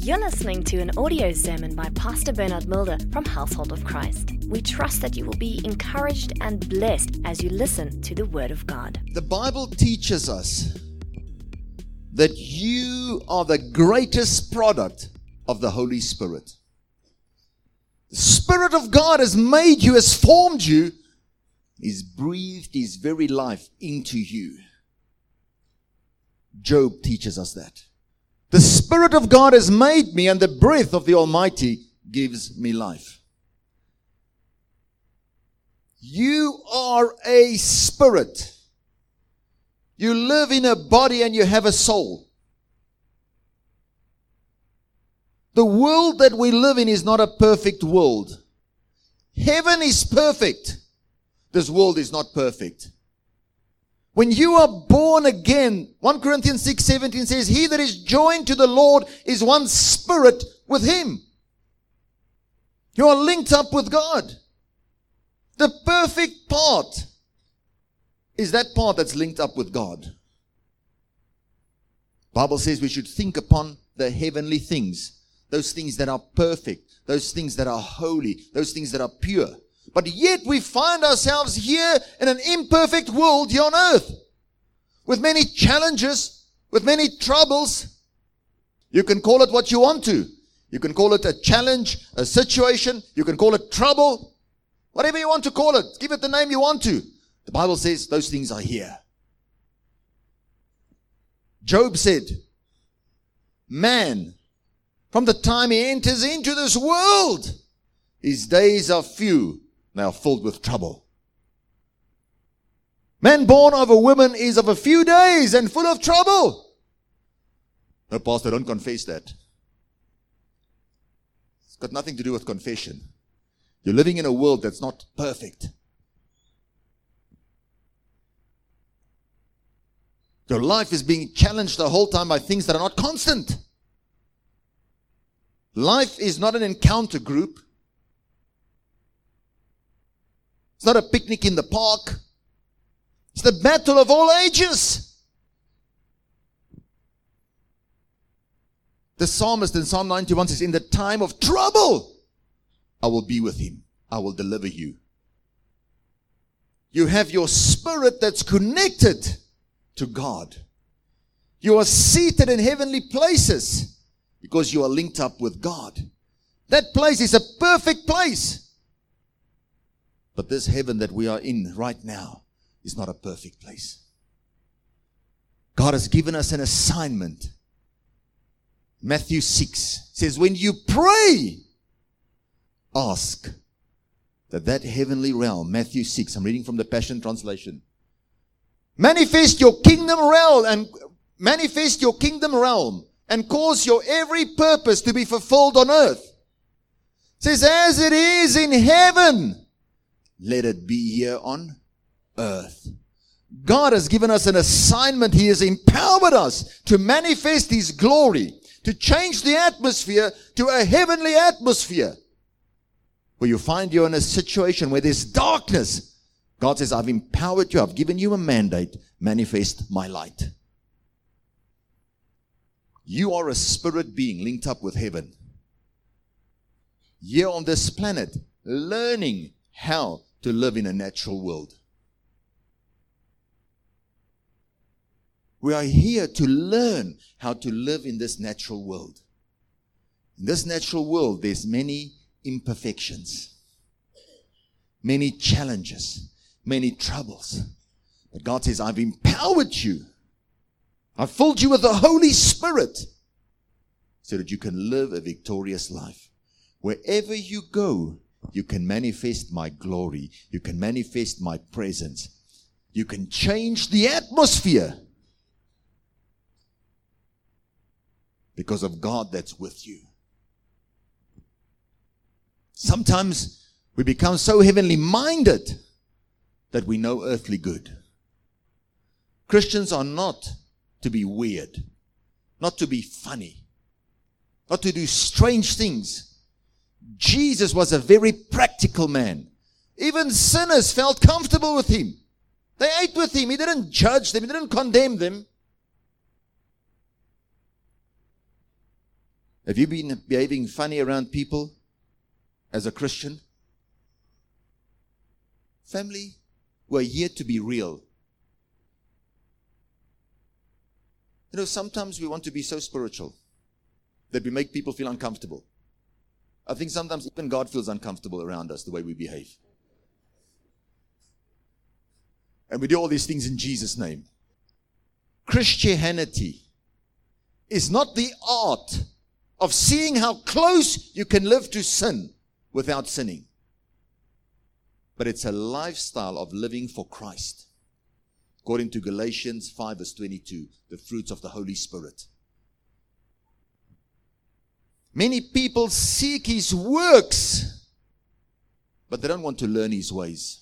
You're listening to an audio sermon by Pastor Bernard Mulder from Household of Christ. We trust that you will be encouraged and blessed as you listen to the Word of God. The Bible teaches us that you are the greatest product of the Holy Spirit. The Spirit of God has made you, has formed you. He's breathed His very life into you. Job teaches us that. The Spirit of God has made me, and the breath of the Almighty gives me life. You are a spirit. You live in a body and you have a soul. The world that we live in is not a perfect world. Heaven is perfect. This world is not perfect. When you are born again, 1 Corinthians 6:17 says, he that is joined to the Lord is one spirit with Him. You are linked up with God. The perfect part is that part that's linked up with God. The Bible says we should think upon the heavenly things, those things that are perfect, those things that are holy, those things that are pure. But yet we find ourselves here in an imperfect world here on earth, with many challenges, with many troubles. You can call it what you want to. You can call it a challenge, a situation. You can call it trouble. Whatever you want to call it. Give it the name you want to. The Bible says those things are here. Job said, man, from the time he enters into this world, his days are few. They are filled with trouble. Man born of a woman is of a few days and full of trouble. No, Pastor, don't confess that. It's got nothing to do with confession. You're living in a world that's not perfect. Your life is being challenged the whole time by things that are not constant. Life is not an encounter group. It's not a picnic in the park. It's the battle of all ages. The psalmist in Psalm 91 says, in the time of trouble, I will be with him. I will deliver you. You have your spirit that's connected to God. You are seated in heavenly places because you are linked up with God. That place is a perfect place. But this heaven that we are in right now is not a perfect place. God has given us an assignment. Matthew 6 says, when you pray, ask that heavenly realm, Matthew 6, I'm reading from the Passion Translation. Manifest your kingdom realm and cause your every purpose to be fulfilled on earth. It says, as it is in heaven, let it be here on earth. God has given us an assignment. He has empowered us to manifest His glory, to change the atmosphere to a heavenly atmosphere. Where you find you're in a situation where there's darkness, God says, I've empowered you. I've given you a mandate. Manifest my light. You are a spirit being linked up with heaven. Here on this planet, learning how to live in a natural world. We are here to learn how to live in this natural world. In this natural world, there's many imperfections, many challenges, many troubles. But God says, I've empowered you. I've filled you with the Holy Spirit so that you can live a victorious life. Wherever you go, you can manifest my glory. You can manifest my presence. You can change the atmosphere because of God that's with you. Sometimes we become so heavenly minded that we know earthly good. Christians are not to be weird, not to be funny, not to do strange things. Jesus was a very practical man. Even sinners felt comfortable with Him. They ate with Him. He didn't judge them. He didn't condemn them. Have you been behaving funny around people as a Christian? Family, we're here to be real. You know, sometimes we want to be so spiritual that we make people feel uncomfortable. I think sometimes even God feels uncomfortable around us, the way we behave. And we do all these things in Jesus' name. Christianity is not the art of seeing how close you can live to sin without sinning. But it's a lifestyle of living for Christ. According to Galatians 5 verse 22, the fruits of the Holy Spirit. Many people seek His works, but they don't want to learn His ways.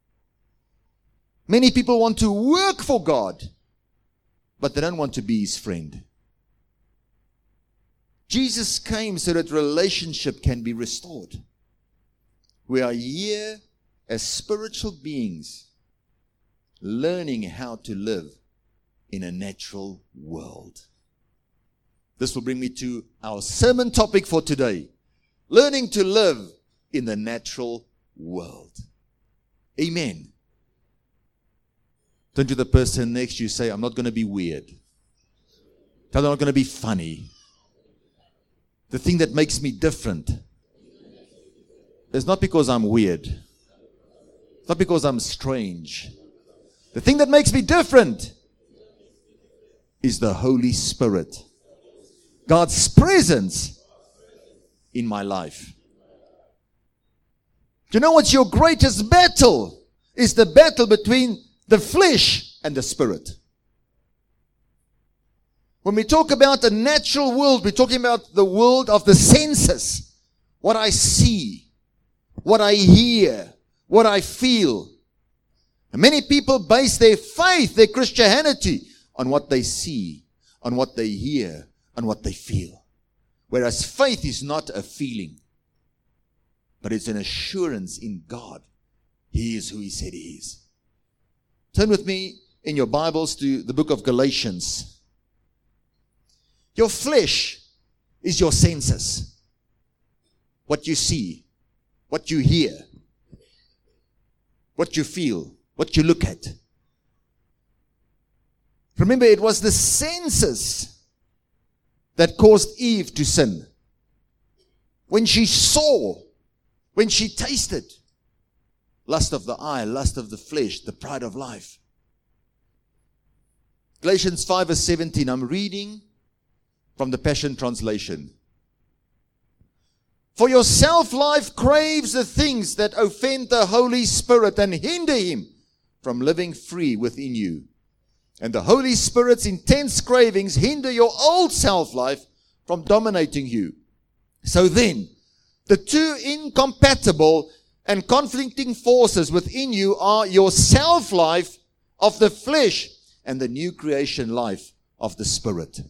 Many people want to work for God, but they don't want to be His friend. Jesus came so that relationship can be restored. We are here as spiritual beings, learning how to live in a natural world. This will bring me to our sermon topic for today. Learning to live in the natural world. Amen. Turn to the person next to you, say, I'm not going to be weird. Tell them I'm not going to be funny. The thing that makes me different is not because I'm weird. It's not because I'm strange. The thing that makes me different is the Holy Spirit. God's presence in my life. Do you know what's your greatest battle? Is the battle between the flesh and the spirit. When we talk about the natural world, we're talking about the world of the senses. What I see, what I hear, what I feel. And many people base their faith, their Christianity, on what they see, on what they hear, on what they feel. Whereas faith is not a feeling, but it's an assurance in God. He is who He said He is. Turn with me in your Bibles to the book of Galatians. Your flesh is your senses. What you see, what you hear, what you feel, what you look at. Remember, it was the senses that caused Eve to sin. When she saw, when she tasted, lust of the eye, lust of the flesh, the pride of life. Galatians 5 verse 17, I'm reading from the Passion Translation. For your self-life craves the things that offend the Holy Spirit and hinder Him from living free within you. And the Holy Spirit's intense cravings hinder your old self-life from dominating you. So then, the two incompatible and conflicting forces within you are your self-life of the flesh and the new creation life of the Spirit.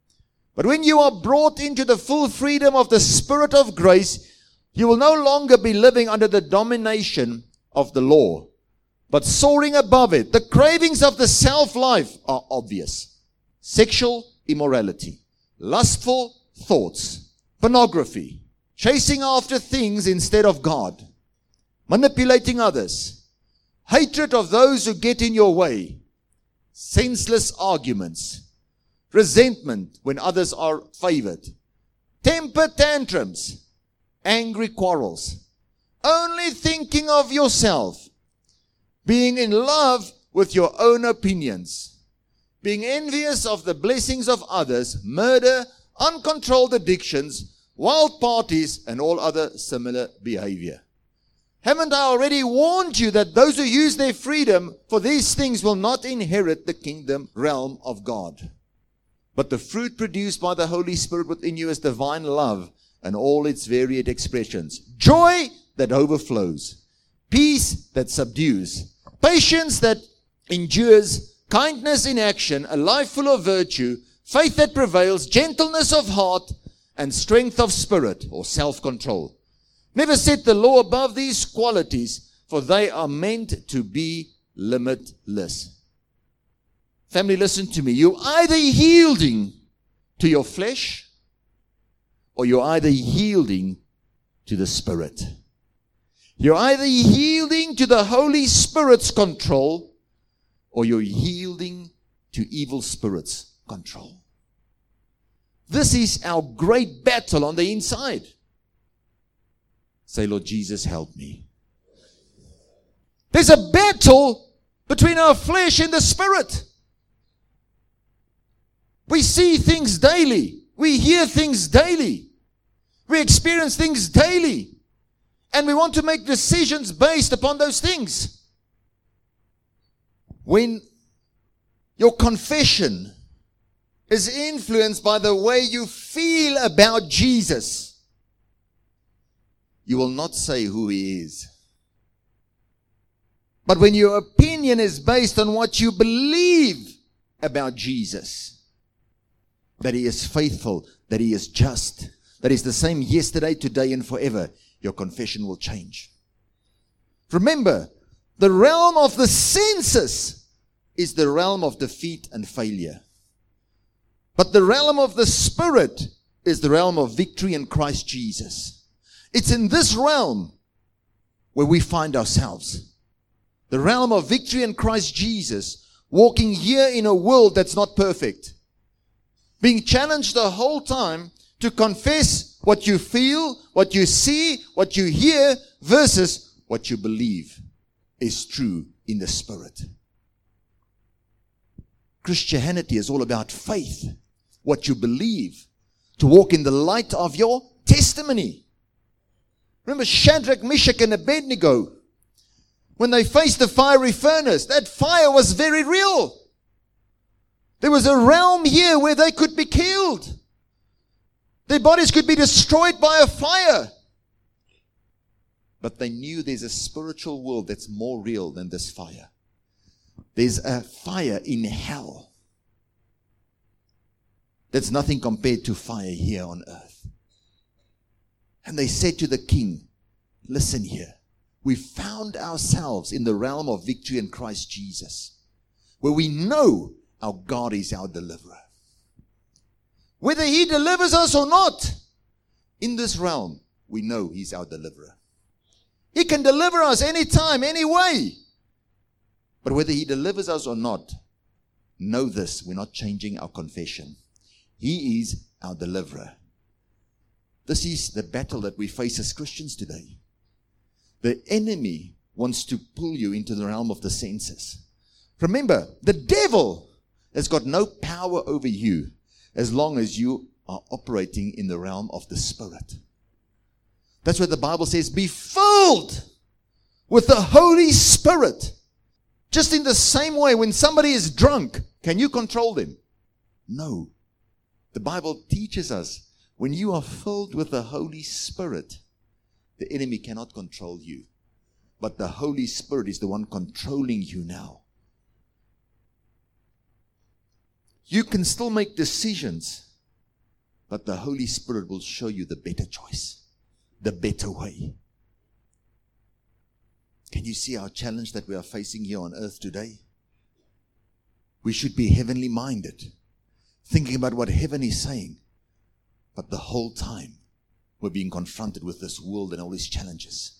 But when you are brought into the full freedom of the Spirit of grace, you will no longer be living under the domination of the law, but soaring above it. The cravings of the self-life are obvious. Sexual immorality, lustful thoughts, pornography, chasing after things instead of God, manipulating others, hatred of those who get in your way, senseless arguments, resentment when others are favored, temper tantrums, angry quarrels, only thinking of yourself, being in love with your own opinions, being envious of the blessings of others, murder, uncontrolled addictions, wild parties, and all other similar behavior. Haven't I already warned you that those who use their freedom for these things will not inherit the kingdom realm of God? But the fruit produced by the Holy Spirit within you is divine love and all its varied expressions. Joy that overflows, peace that subdues, patience that endures, kindness in action, a life full of virtue, faith that prevails, gentleness of heart, and strength of spirit or self-control. Never set the law above these qualities, for they are meant to be limitless. Family, listen to me. You're either yielding to your flesh or you're either yielding to the Spirit. You're either yielding to the Holy Spirit's control, or you're yielding to evil spirits' control. This is our great battle on the inside. Say, Lord Jesus, help me. There's a battle between our flesh and the Spirit. We see things daily. We hear things daily. We experience things daily. And we want to make decisions based upon those things. When your confession is influenced by the way you feel about Jesus, you will not say who He is. But when your opinion is based on what you believe about Jesus, that He is faithful, that He is just, that He's the same yesterday, today, and forever, your confession will change. Remember, the realm of the senses is the realm of defeat and failure. But the realm of the Spirit is the realm of victory in Christ Jesus. It's in this realm where we find ourselves. The realm of victory in Christ Jesus, walking here in a world that's not perfect. Being challenged the whole time to confess what you feel, what you see, what you hear, versus what you believe is true in the Spirit. Christianity is all about faith, what you believe, to walk in the light of your testimony. Remember Shadrach, Meshach, and Abednego, when they faced the fiery furnace, that fire was very real. There was a realm here where they could be killed. Their bodies could be destroyed by a fire. But they knew there's a spiritual world that's more real than this fire. There's a fire in hell that's nothing compared to fire here on earth. And they said to the king, listen here, we found ourselves in the realm of victory in Christ Jesus, where we know our God is our deliverer. Whether He delivers us or not, in this realm, we know He's our deliverer. He can deliver us anytime, any way. But whether He delivers us or not, know this, we're not changing our confession. He is our deliverer. This is the battle that we face as Christians today. The enemy wants to pull you into the realm of the senses. Remember, the devil has got no power over you as long as you are operating in the realm of the Spirit. That's what the Bible says, be filled with the Holy Spirit. Just in the same way, when somebody is drunk, can you control them? No. The Bible teaches us, when you are filled with the Holy Spirit, the enemy cannot control you. But the Holy Spirit is the one controlling you now. You can still make decisions, but the Holy Spirit will show you the better choice, the better way. Can you see our challenge that we are facing here on earth today? We should be heavenly minded, thinking about what heaven is saying, but the whole time we're being confronted with this world and all these challenges.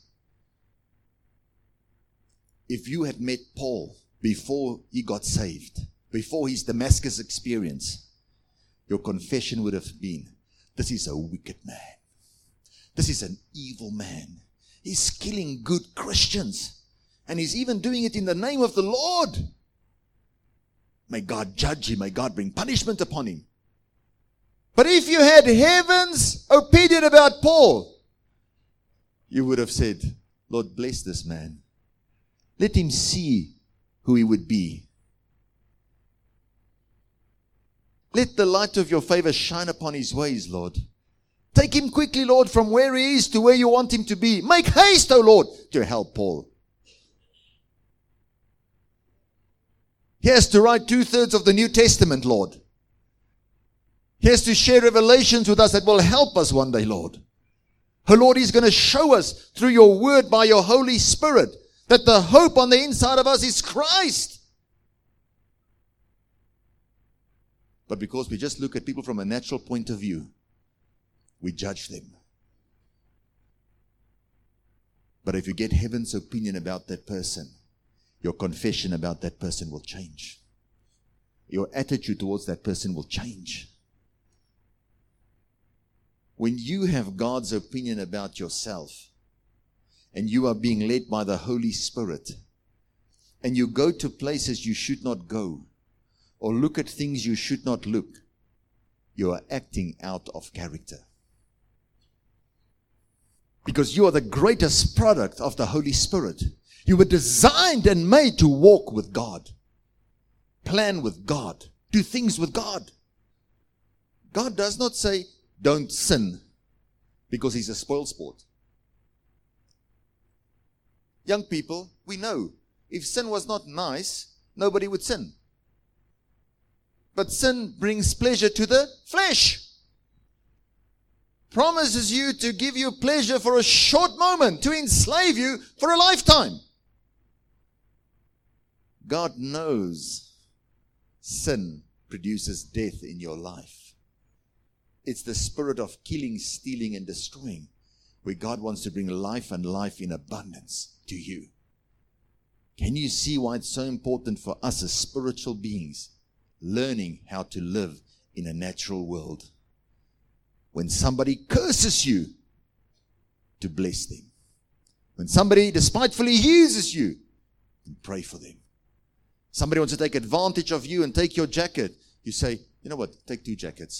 If you had met Paul before he got saved, before his Damascus experience, your confession would have been, this is a wicked man. This is an evil man. He's killing good Christians. And he's even doing it in the name of the Lord. May God judge him. May God bring punishment upon him. But if you had heaven's opinion about Paul, you would have said, Lord, bless this man. Let him see who he would be. Let the light of your favor shine upon his ways, Lord. Take him quickly, Lord, from where he is to where you want him to be. Make haste, O Lord, to help Paul. He has to write 2/3 of the New Testament, Lord. He has to share revelations with us that will help us one day, Lord. Oh, Lord, He's going to show us through your word by your Holy Spirit that the hope on the inside of us is Christ. But because we just look at people from a natural point of view, we judge them. But if you get heaven's opinion about that person, your confession about that person will change. Your attitude towards that person will change. When you have God's opinion about yourself, and you are being led by the Holy Spirit, and you go to places you should not go, or look at things you should not look, you are acting out of character. Because you are the greatest product of the Holy Spirit. You were designed and made to walk with God, plan with God, do things with God. God does not say, don't sin, because He's a spoil sport. Young people, we know, if sin was not nice, nobody would sin. But sin brings pleasure to the flesh. Promises you to give you pleasure for a short moment, to enslave you for a lifetime. God knows sin produces death in your life. It's the spirit of killing, stealing, and destroying, where God wants to bring life and life in abundance to you. Can you see why it's so important for us as spiritual beings, learning how to live in a natural world? When somebody curses you, to bless them. When somebody despitefully uses you, pray for them. Somebody wants to take advantage of you and take your jacket, you say, you know what, take 2 jackets.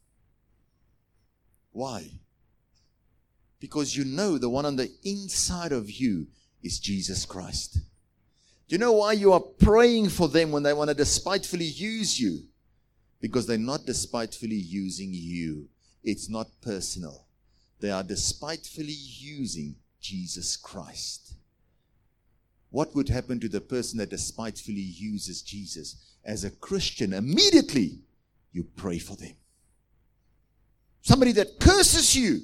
Why? Because you know the one on the inside of you is Jesus Christ. Do you know why you are praying for them when they want to despitefully use you? Because they're not despitefully using you. It's not personal. They are despitefully using Jesus Christ. What would happen to the person that despitefully uses Jesus? As a Christian, immediately you pray for them. Somebody that curses you,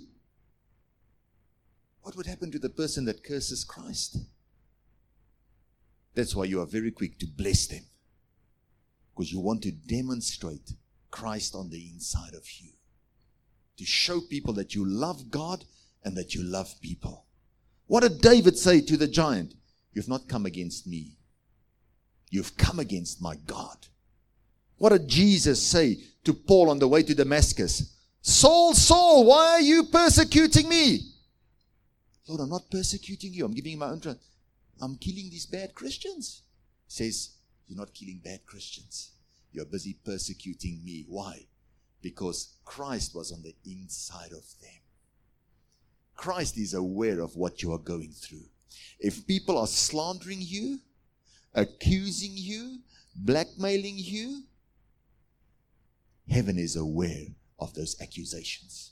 what would happen to the person that curses Christ? That's why you are very quick to bless them. Because you want to demonstrate Christ on the inside of you. To show people that you love God and that you love people. What did David say to the giant? You've not come against me. You've come against my God. What did Jesus say to Paul on the way to Damascus? Saul, Saul, why are you persecuting me? Lord, I'm not persecuting you. I'm giving you my own truth. I'm killing these bad Christians. He says, you're not killing bad Christians. You're busy persecuting me. Why? Because Christ was on the inside of them. Christ is aware of what you are going through. If people are slandering you, accusing you, blackmailing you, heaven is aware of those accusations.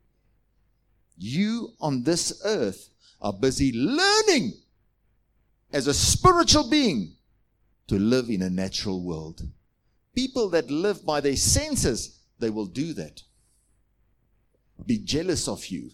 You on this earth are busy learning as a spiritual being to live in a natural world. People that live by their senses, they will do that. Be jealous of you.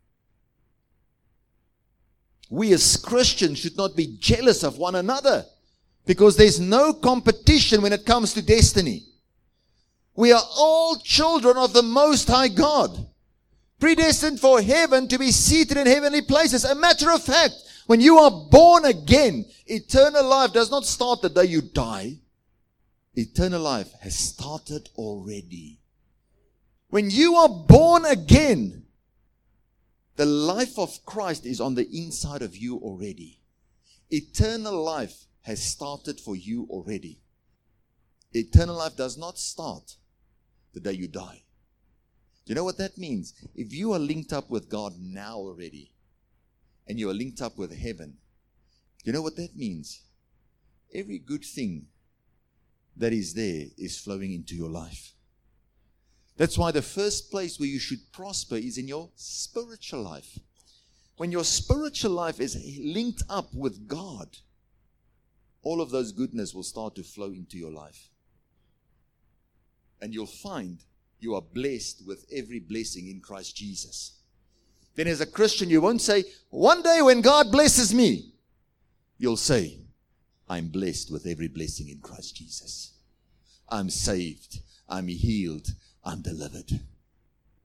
We as Christians should not be jealous of one another, because there's no competition when it comes to destiny. We are all children of the Most High God, predestined for heaven, to be seated in heavenly places. A matter of fact, when you are born again, eternal life does not start the day you die. Eternal life has started already. When you are born again, the life of Christ is on the inside of you already. Eternal life has started for you already. Eternal life does not start the day you die. Do you know what that means? If you are linked up with God now already, and you are linked up with heaven, you know what that means? Every good thing that is there is flowing into your life. That's why the first place where you should prosper is in your spiritual life. When your spiritual life is linked up with God, all of those goodness will start to flow into your life. And you'll find you are blessed with every blessing in Christ Jesus. Then as a Christian, you won't say, one day when God blesses me, you'll say, I'm blessed with every blessing in Christ Jesus. I'm saved. I'm healed. I'm delivered.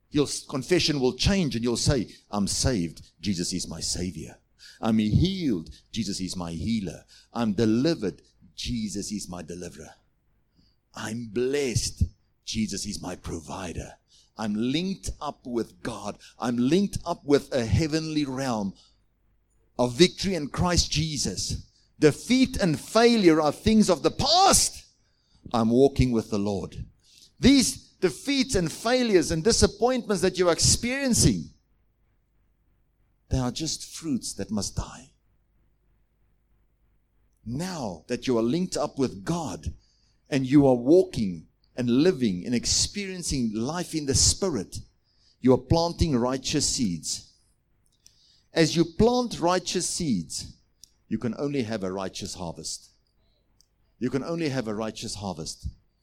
Your confession will change and you'll say, I'm saved. Jesus is my Savior. I'm healed. Jesus is my healer. I'm delivered. Jesus is my deliverer. I'm blessed. Jesus is my provider. I'm linked up with God. I'm linked up with a heavenly realm of victory in Christ Jesus. Defeat and failure are things of the past. I'm walking with the Lord. These defeats and failures and disappointments that you're experiencing, they are just fruits that must die. Now that you are linked up with God and you are walking and living and experiencing life in the Spirit, you are planting righteous seeds. As you plant righteous seeds, you can only have a righteous harvest. You can only have a righteous harvest.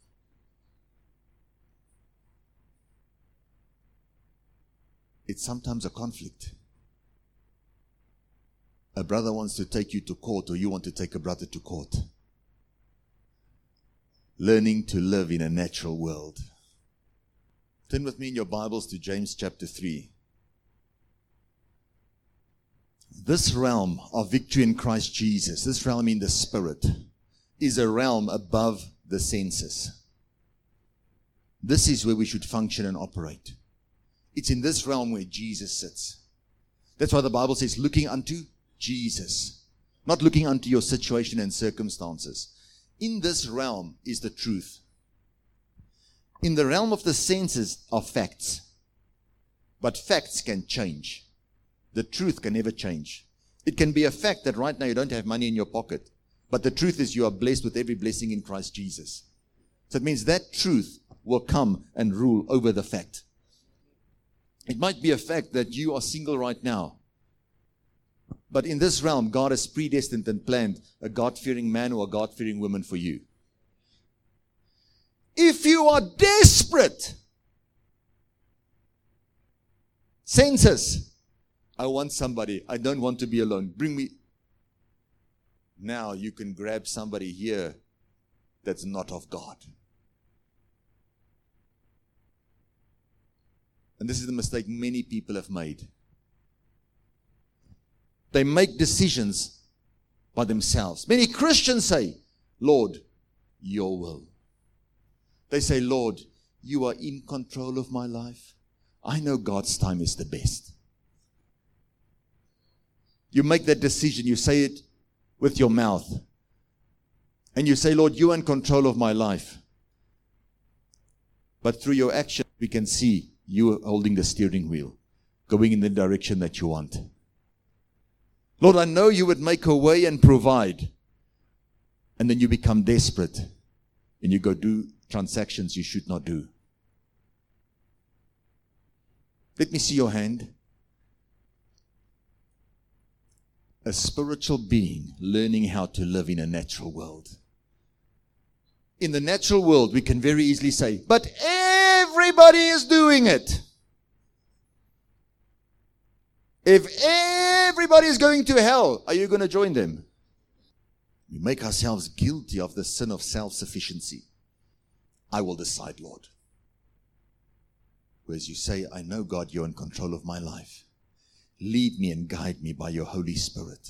It's sometimes a conflict. A brother wants to take you to court, or you want to take a brother to court. Learning to live in a natural world. Turn with me in your Bibles to James chapter 3. This realm of victory in Christ Jesus, this realm in the Spirit, is a realm above the senses. This is where we should function and operate. It's in this realm where Jesus sits. That's why the Bible says, looking unto Jesus, not looking unto your situation and circumstances. In this realm is the truth. In the realm of the senses are facts. But facts can change. The truth can never change. It can be a fact that right now you don't have money in your pocket. But the truth is you are blessed with every blessing in Christ Jesus. So it means that truth will come and rule over the fact. It might be a fact that you are single right now. But in this realm, God has predestined and planned a God-fearing man or a God-fearing woman for you. If you are desperate, senses, I want somebody. I don't want to be alone. Bring me. Now you can grab somebody here that's not of God. And this is the mistake many people have made. They make decisions by themselves. Many Christians say, Lord, your will. They say, Lord, you are in control of my life. I know God's time is the best. You make that decision. You say it with your mouth. And you say, Lord, you are in control of my life. But through your action, we can see you are holding the steering wheel, going in the direction that you want. Lord, I know you would make a way and provide. And then you become desperate and you go do transactions you should not do. Let me see your hand. A spiritual being learning how to live in a natural world. In the natural world, we can very easily say, but everybody is doing it. If everybody is going to hell, are you going to join them? We make ourselves guilty of the sin of self-sufficiency. I will decide, Lord. Whereas you say, I know, God, you're in control of my life. Lead me and guide me by your Holy Spirit.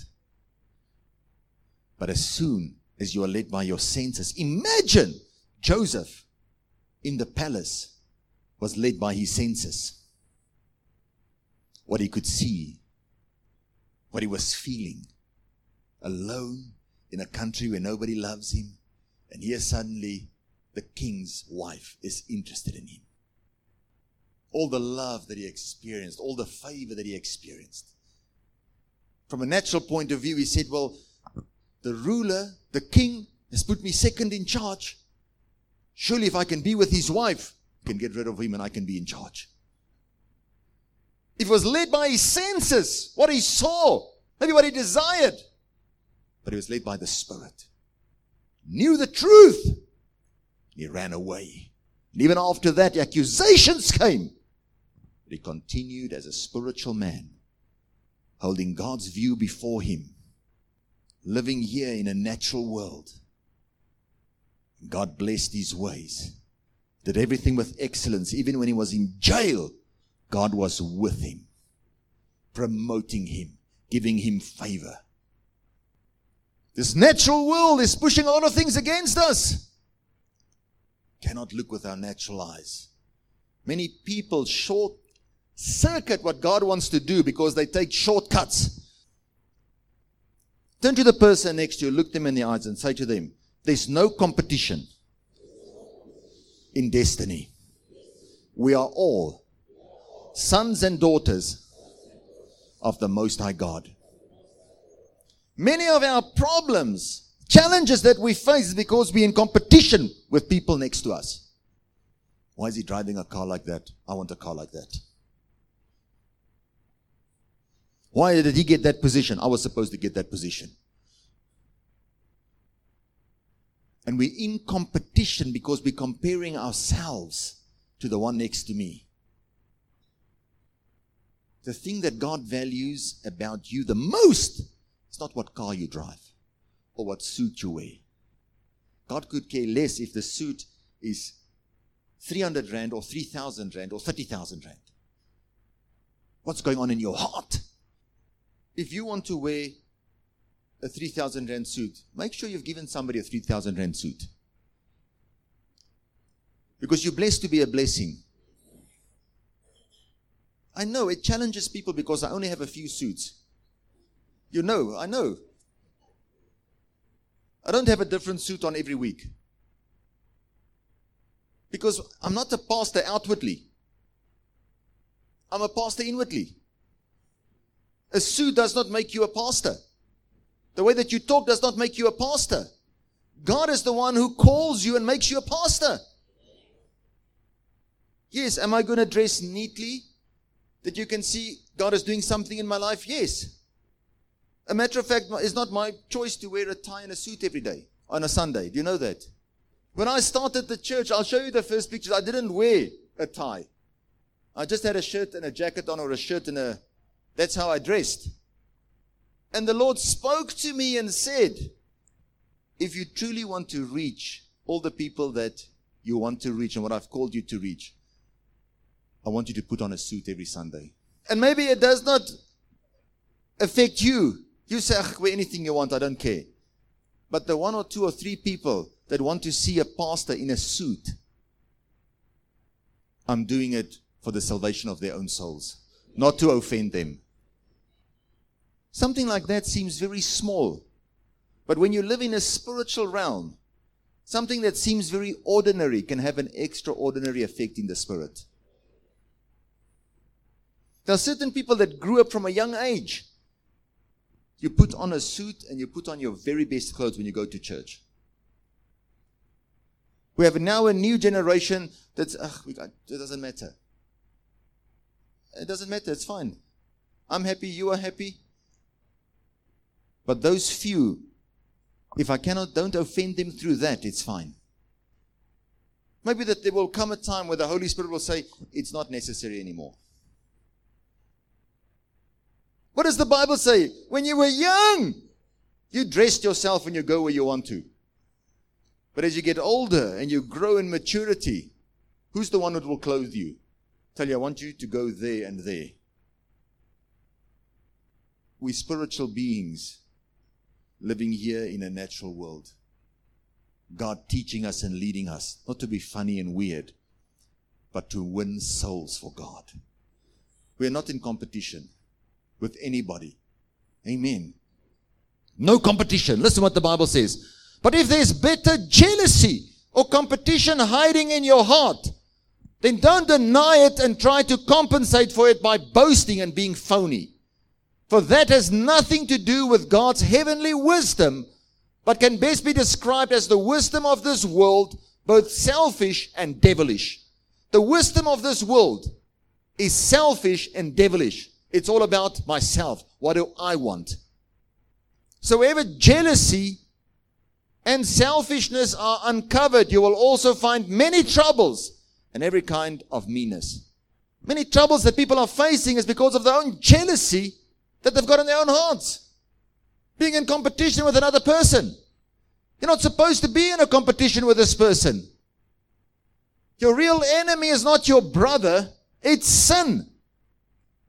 But as soon as you are led by your senses, imagine Joseph in the palace was led by his senses. What he could see, what he was feeling, alone in a country where nobody loves him, and here suddenly the king's wife is interested in him. All the love that he experienced, all the favor that he experienced. From a natural point of view, he said, well, the ruler, the king, has put me second in charge. Surely if I can be with his wife, I can get rid of him and I can be in charge. It was led by his senses, what he saw, maybe what he desired. But he was led by the Spirit. Knew the truth. He ran away. And even after that, the accusations came. But he continued as a spiritual man, holding God's view before him, living here in a natural world. God blessed his ways, did everything with excellence, even when he was in jail, God was with him, promoting him, giving him favor. This natural world is pushing a lot of things against us. Cannot look with our natural eyes. Many people short circuit what God wants to do because they take shortcuts. Turn to the person next to you, look them in the eyes and say to them, there's no competition in destiny. We are all sons and daughters of the Most High God. Many of our problems, challenges that we face is because we're in competition with people next to us. Why is he driving a car like that? I want a car like that. Why did he get that position? I was supposed to get that position. And we're in competition because we're comparing ourselves to the one next to me. The thing that God values about you the most is not what car you drive or what suit you wear. God could care less if the suit is 300 rand or 3,000 rand or 30,000 rand. What's going on in your heart? If you want to wear a 3,000 rand suit, make sure you've given somebody a 3,000 rand suit. Because you're blessed to be a blessing. I know it challenges people because I only have a few suits. I know. I don't have a different suit on every week. Because I'm not a pastor outwardly. I'm a pastor inwardly. A suit does not make you a pastor. The way that you talk does not make you a pastor. God is the one who calls you and makes you a pastor. Yes, am I going to dress neatly that you can see God is doing something in my life? Yes. A matter of fact, it's not my choice to wear a tie and a suit every day on a Sunday. Do you know that? When I started the church, I'll show you the first pictures. I didn't wear a tie. I just had a shirt and a jacket on, or a shirt and that's how I dressed. And the Lord spoke to me and said, if you truly want to reach all the people that you want to reach and what I've called you to reach, I want you to put on a suit every Sunday. And maybe it does not affect you. You say, wear anything you want, I don't care. But the 1 or 2 or 3 people that want to see a pastor in a suit, I'm doing it for the salvation of their own souls, not to offend them. Something like that seems very small. But when you live in a spiritual realm, something that seems very ordinary can have an extraordinary effect in the spirit. There are certain people that grew up from a young age. You put on a suit and you put on your very best clothes when you go to church. We have now a new generation that's, it doesn't matter. It doesn't matter, it's fine. I'm happy, you are happy. But those few, if I don't offend them through that, it's fine. Maybe that there will come a time where the Holy Spirit will say, it's not necessary anymore. What does the Bible say? When you were young, you dressed yourself and you go where you want to. But as you get older and you grow in maturity, who's the one that will clothe you? Tell you, I want you to go there and there. We're spiritual beings living here in a natural world. God teaching us and leading us, not to be funny and weird, but to win souls for God. We're not in competition with anybody. Amen. No competition. Listen what the Bible says. But if there's bitter jealousy or competition hiding in your heart, then don't deny it and try to compensate for it by boasting and being phony. For that has nothing to do with God's heavenly wisdom, but can best be described as the wisdom of this world, both selfish and devilish. The wisdom of this world is selfish and devilish. It's all about myself. What do I want? So wherever jealousy and selfishness are uncovered, you will also find many troubles and every kind of meanness. Many troubles that people are facing is because of their own jealousy that they've got in their own hearts. Being in competition with another person. You're not supposed to be in a competition with this person. Your real enemy is not your brother, it's sin.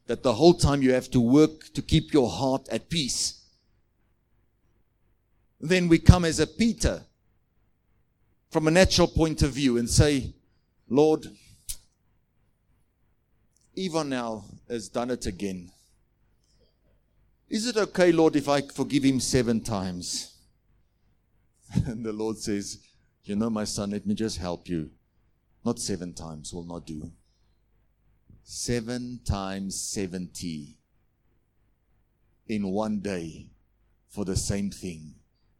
that the whole time you have to work to keep your heart at peace. Then we come as a Peter from a natural point of view and say, Lord, Eva now has done it again. Is it okay, Lord, if I forgive him 7 times? And the Lord says, you know, my son, let me just help you. Not 7 times will not do. 7 times 70 in one day for the same thing.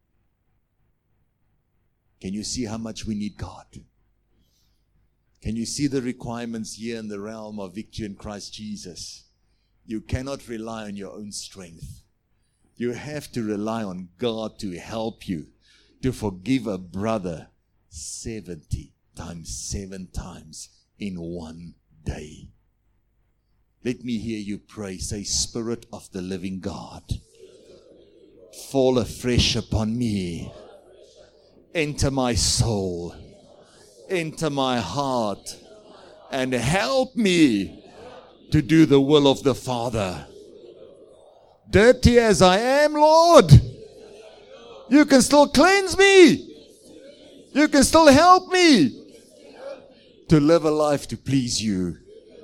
Can you see how much we need God? Can you see the requirements here in the realm of victory in Christ Jesus? You cannot rely on your own strength. You have to rely on God to help you to forgive a brother 70 times 7 times in one day. Let me hear you pray. Say, Spirit of the living God, fall afresh upon me. Enter my soul. Enter my heart. And help me to do the will of the Father. Dirty as I am, Lord, you can still cleanse me. You can still help me to live a life to please you.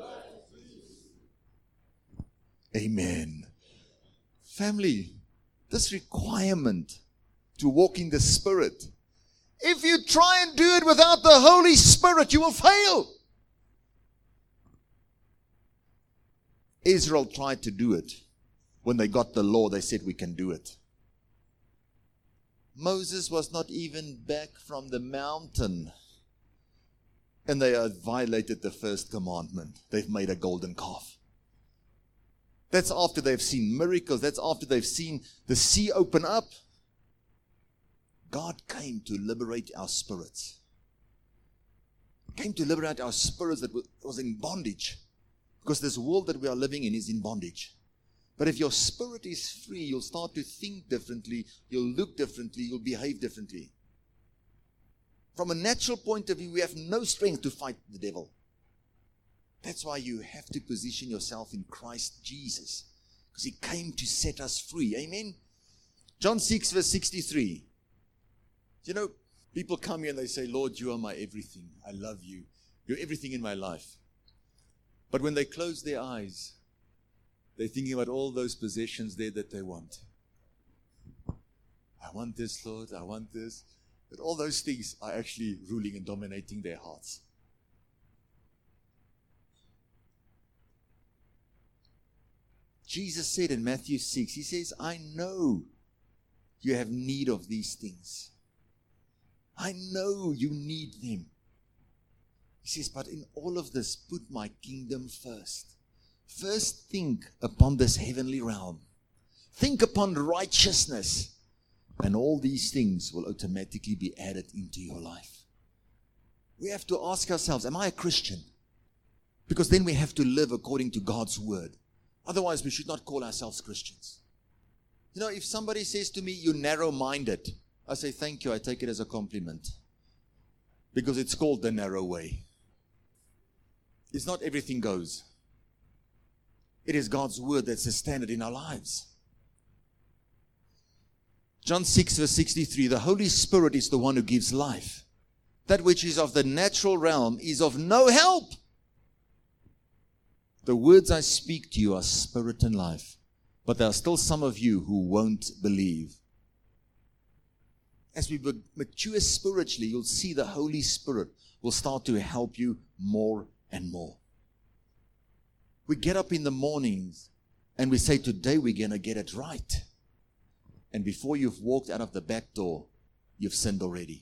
Amen. Family, this requirement to walk in the Spirit, if you try and do it without the Holy Spirit, you will fail. Israel tried to do it. When they got the law, they said, we can do it. Moses was not even back from the mountain, and they had violated the first commandment. They've made a golden calf. That's after they've seen miracles. That's after they've seen the sea open up. God came to liberate our spirits. Came to liberate our spirits that was in bondage. Because this world that we are living in is in bondage. But if your spirit is free, you'll start to think differently. You'll look differently. You'll behave differently. From a natural point of view, we have no strength to fight the devil. That's why you have to position yourself in Christ Jesus. Because he came to set us free. Amen? John 6 verse 63. You know, people come here and they say, Lord, you are my everything. I love you. You're everything in my life. But when they close their eyes, they're thinking about all those possessions there that they want. I want this, Lord. I want this. But all those things are actually ruling and dominating their hearts. Jesus said in Matthew 6, he says, I know you have need of these things. I know you need them. He says, but in all of this, put my kingdom first. First think upon this heavenly realm. Think upon righteousness. And all these things will automatically be added into your life. We have to ask ourselves, am I a Christian? Because then we have to live according to God's word. Otherwise, we should not call ourselves Christians. You know, if somebody says to me, you're narrow-minded, I say, thank you, I take it as a compliment. Because it's called the narrow way. It's not everything goes. It is God's word that's the standard in our lives. John 6 verse 63, the Holy Spirit is the one who gives life. That which is of the natural realm is of no help. The words I speak to you are spirit and life. But there are still some of you who won't believe. As we mature spiritually, you'll see the Holy Spirit will start to help you more and more. We get up in the mornings and we say, today we're going to get it right. And before you've walked out of the back door, you've sinned already.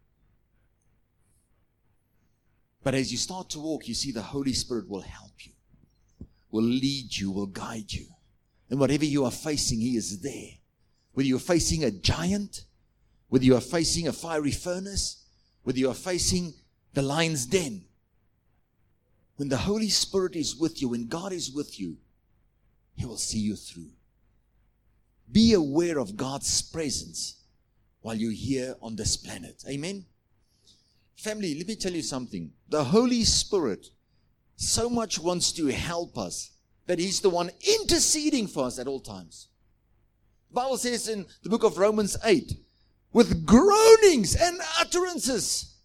But as you start to walk, you see the Holy Spirit will help you, will lead you, will guide you. And whatever you are facing, He is there. Whether you're facing a giant, whether you are facing a fiery furnace, whether you are facing the lion's den, when the Holy Spirit is with you, when God is with you, He will see you through. Be aware of God's presence while you're here on this planet. Amen? Family, let me tell you something. The Holy Spirit so much wants to help us that He's the one interceding for us at all times. The Bible says in the book of Romans 8, with groanings and utterances,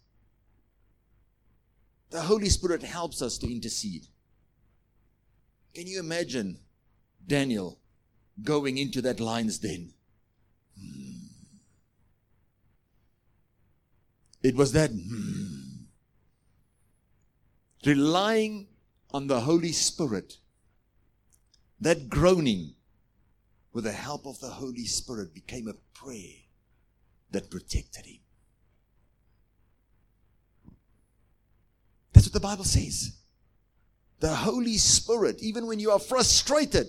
the Holy Spirit helps us to intercede. Can you imagine Daniel going into that lion's den? It was that relying on the Holy Spirit, that groaning with the help of the Holy Spirit became a prayer that protected him. That's what the Bible says. The Holy Spirit, even when you are frustrated,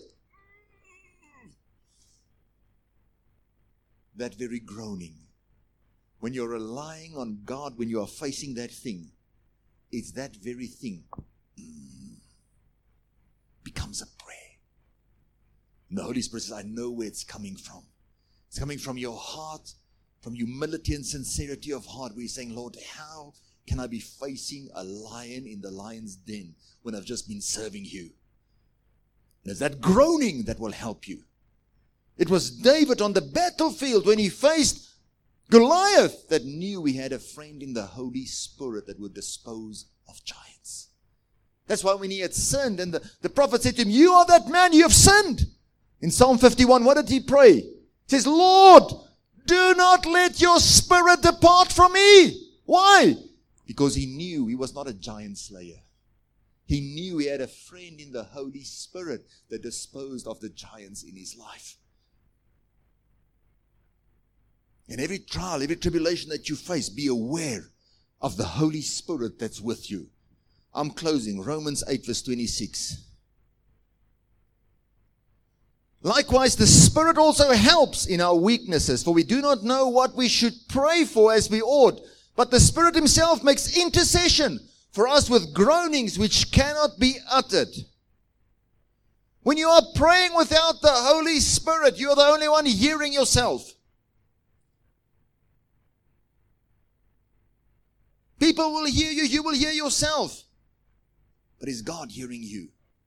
that very groaning, when you're relying on God, when you are facing that thing, it's that very thing becomes a prayer. And the Holy Spirit says, I know where it's coming from. It's coming from your heart, from humility and sincerity of heart, where you're saying, Lord, how can I be facing a lion in the lion's den when I've just been serving you? There's that groaning that will help you. It was David on the battlefield when he faced Goliath that knew he had a friend in the Holy Spirit that would dispose of giants. That's why when he had sinned and the prophet said to him, you are that man, you have sinned. In Psalm 51, what did he pray? He says, Lord, do not let your spirit depart from me. Why? Because he knew he was not a giant slayer. He knew he had a friend in the Holy Spirit that disposed of the giants in his life. In every trial, every tribulation that you face, be aware of the Holy Spirit that's with you. I'm closing. Romans 8 verse 26. Likewise, the Spirit also helps in our weaknesses, for we do not know what we should pray for as we ought. But the Spirit Himself makes intercession for us with groanings which cannot be uttered. When you are praying without the Holy Spirit, you are the only one hearing yourself. People will hear you, you will hear yourself. But is God hearing you?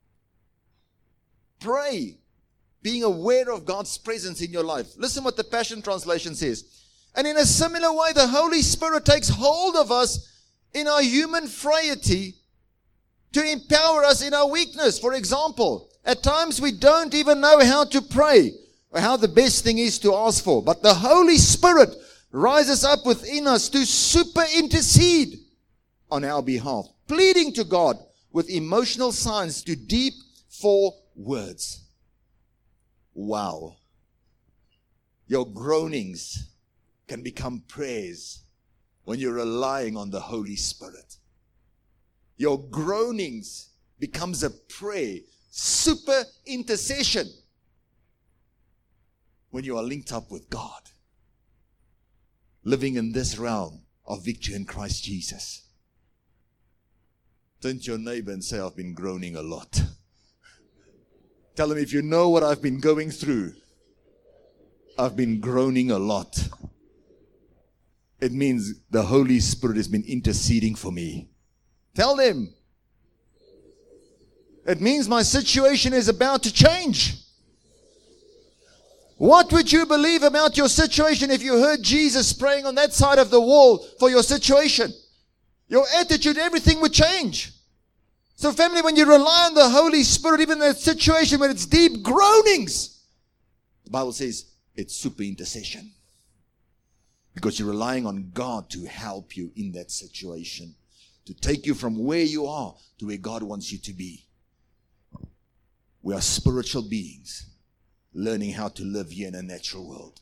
Pray, being aware of God's presence in your life. Listen what the Passion Translation says. And in a similar way, the Holy Spirit takes hold of us in our human frailty to empower us in our weakness. For example, at times we don't even know how to pray or how the best thing is to ask for. But the Holy Spirit rises up within us to super intercede on our behalf, pleading to God with emotional signs too deep for words. Wow. Your groanings can become prayers when you're relying on the Holy Spirit. Your groanings becomes a prayer, super intercession, when you are linked up with God, living in this realm of victory in Christ Jesus. Turn to your neighbor and say, I've been groaning a lot. Tell them, if you know what I've been going through, I've been groaning a lot. It means the Holy Spirit has been interceding for me. Tell them. It means my situation is about to change. What would you believe about your situation if you heard Jesus praying on that side of the wall for your situation? Your attitude, everything would change. So family, when you rely on the Holy Spirit, even in that situation when it's deep groanings, the Bible says it's super intercession. Because you're relying on God to help you in that situation, to take you from where you are to where God wants you to be. We are spiritual beings, learning how to live here in a natural world.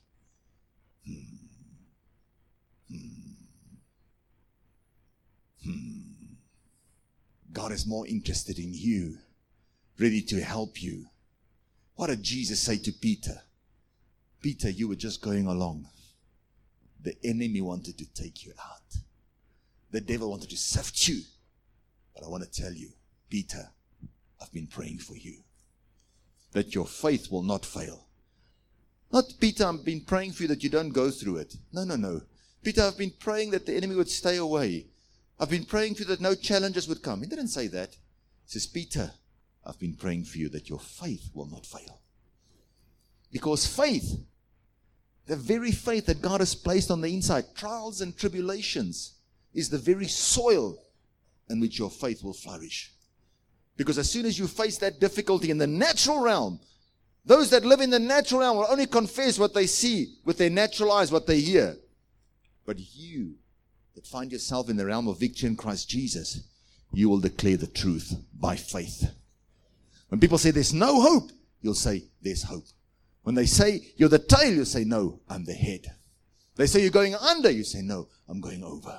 God is more interested in you, ready to help you. What did Jesus say to Peter? Peter, you were just going along. The enemy wanted to take you out. The devil wanted to sift you. But I want to tell you, Peter, I've been praying for you, that your faith will not fail. Not, Peter, I've been praying for you that you don't go through it. No. Peter, I've been praying that the enemy would stay away. I've been praying for you that no challenges would come. He didn't say that. He says, Peter, I've been praying for you that your faith will not fail. Because faith, the very faith that God has placed on the inside, trials and tribulations, is the very soil in which your faith will flourish. Because as soon as you face that difficulty in the natural realm, those that live in the natural realm will only confess what they see with their natural eyes, what they hear. But you that find yourself in the realm of victory in Christ Jesus, you will declare the truth by faith. When people say there's no hope, you'll say there's hope. When they say you're the tail, you'll say no, I'm the head. They say you're going under, you say no, I'm going over.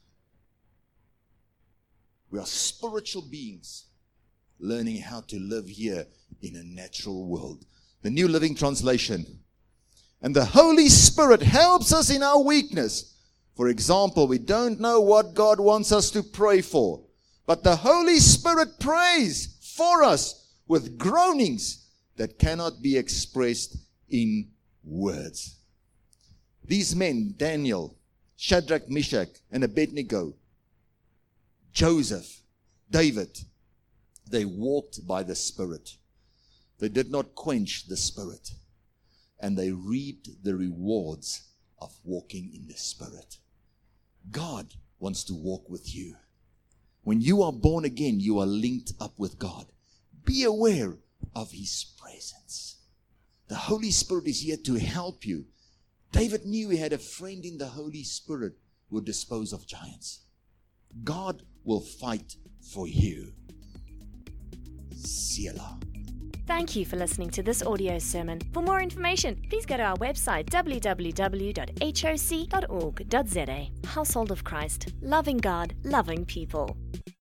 We are spiritual beings learning how to live here in a natural world. The New Living Translation. And the Holy Spirit helps us in our weakness. For example, we don't know what God wants us to pray for, but the Holy Spirit prays for us with groanings that cannot be expressed in words. These men, Daniel, Shadrach, Meshach, and Abednego, Joseph, David, they walked by the Spirit. They did not quench the Spirit. And they reaped the rewards of walking in the Spirit. God wants to walk with you. When you are born again, you are linked up with God. Be aware of His presence. The Holy Spirit is here to help you. David knew he had a friend in the Holy Spirit who would dispose of giants. God will fight for you. Selah. Thank you for listening to this audio sermon. For more information, please go to our website www.hoc.org.za. Household of Christ, loving God, loving people.